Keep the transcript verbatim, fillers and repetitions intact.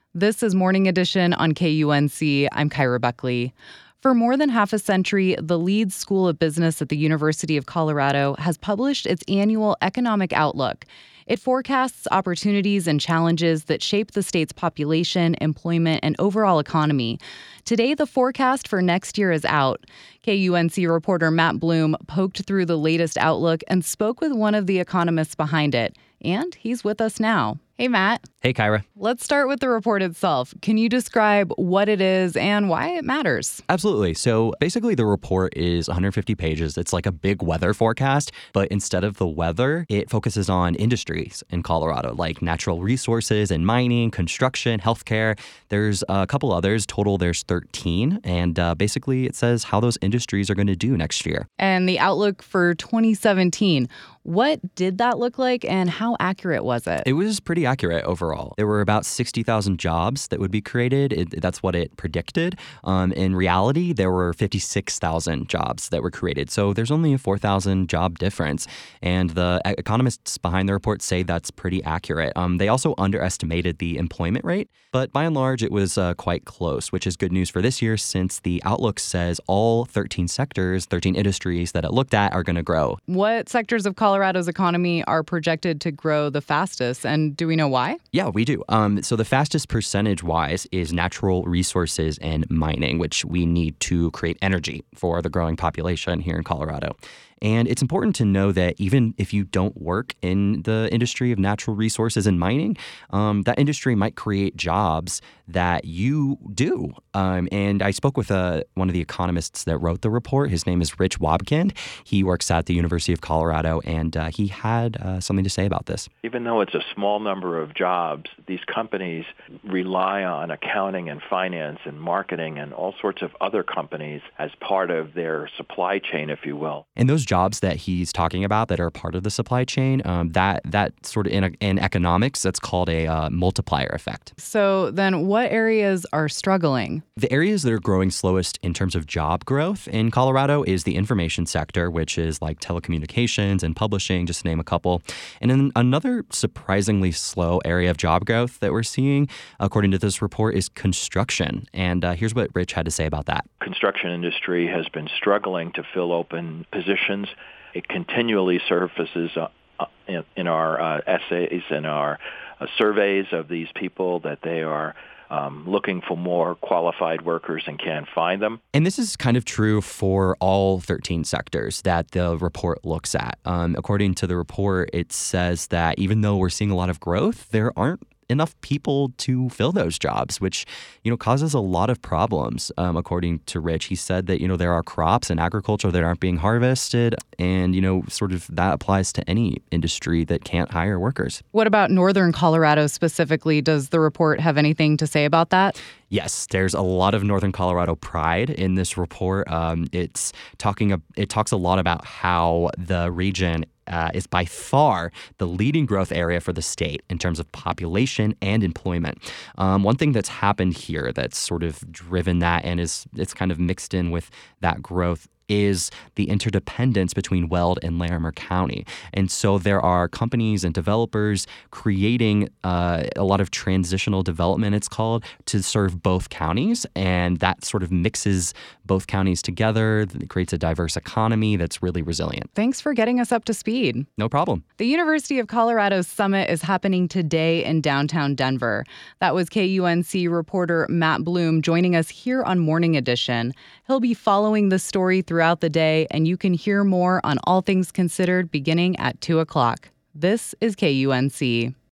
This is Morning Edition on K U N C. I'm Kyra Buckley. For more than half a century, the Leeds School of Business at the University of Colorado has published its annual Economic Outlook. It forecasts opportunities and challenges that shape the state's population, employment, and overall economy. Today, the forecast for next year is out. K U N C reporter Matt Bloom poked through the latest outlook and spoke with one of the economists behind it. And he's with us now. Hey, Matt. Hey, Kyra. Let's start with the report itself. Can you describe what it is and why it matters? Absolutely. So basically, the report is one hundred fifty pages. It's like a big weather forecast, but instead of the weather, it focuses on industries in Colorado, like natural resources and mining, construction, healthcare. There's a couple others. Total, there's thirteen. And uh, basically, it says how those industries are going to do next year. And the outlook for twenty seventeen. What did that look like and how accurate was it? It was pretty accurate overall. There were about sixty thousand jobs that would be created. It, that's what it predicted. Um, in reality, there were fifty-six thousand jobs that were created. So there's only a four thousand job difference. And the economists behind the report say that's pretty accurate. Um, they also underestimated the employment rate, but by and large, it was uh, quite close, which is good news for this year since the outlook says all thirteen sectors, thirteen industries that it looked at are going to grow. What sectors of Colorado's economy are projected to grow the fastest, and do we know why? Yeah, we do. Um, so the fastest percentage-wise is natural resources and mining, which we need to create energy for the growing population here in Colorado. And it's important to know that even if you don't work in the industry of natural resources and mining, um, that industry might create jobs that you do. Um, and I spoke with uh, one of the economists that wrote the report. His name is Rich Wobkind. He works at the University of Colorado, and uh, he had uh, something to say about this. Even though it's a small number of jobs, these companies rely on accounting and finance and marketing and all sorts of other companies as part of their supply chain, if you will. And those jobs that he's talking about that are part of the supply chain, um, that that sort of in, in economics, that's called a uh, multiplier effect. So then what areas are struggling? The areas that are growing slowest in terms of job growth in Colorado is the information sector, which is like telecommunications and publishing, just to name a couple. And then another surprisingly slow area of job growth that we're seeing, according to this report, is construction. And uh, here's what Rich had to say about that. Construction industry has been struggling to fill open positions. It continually surfaces uh, in, in our uh, essays and our uh, surveys of these people that they are Um, looking for more qualified workers and can't find them. And this is kind of true for all thirteen sectors that the report looks at. Um, according to the report, it says that even though we're seeing a lot of growth, there aren't enough people to fill those jobs, which, you know, causes a lot of problems. Um, according to Rich, he said that, you know, there are crops in agriculture that aren't being harvested. And, you know, sort of that applies to any industry that can't hire workers. What about northern Colorado specifically? Does the report have anything to say about that? Yes, there's a lot of Northern Colorado pride in this report. Um, it's talking. It talks a lot about how the region uh, is by far the leading growth area for the state in terms of population and employment. Um, one thing that's happened here that's sort of driven that and is it's kind of mixed in with that growth is the interdependence between Weld and Larimer County. And so there are companies and developers creating uh, a lot of transitional development, it's called, to serve both counties. And that sort of mixes both counties together. It creates a diverse economy that's really resilient. Thanks for getting us up to speed. No problem. The University of Colorado Summit is happening today in downtown Denver. That was K U N C reporter Matt Bloom joining us here on Morning Edition. He'll be following the story throughout the day, and you can hear more on All Things Considered beginning at two o'clock. This is K U N C.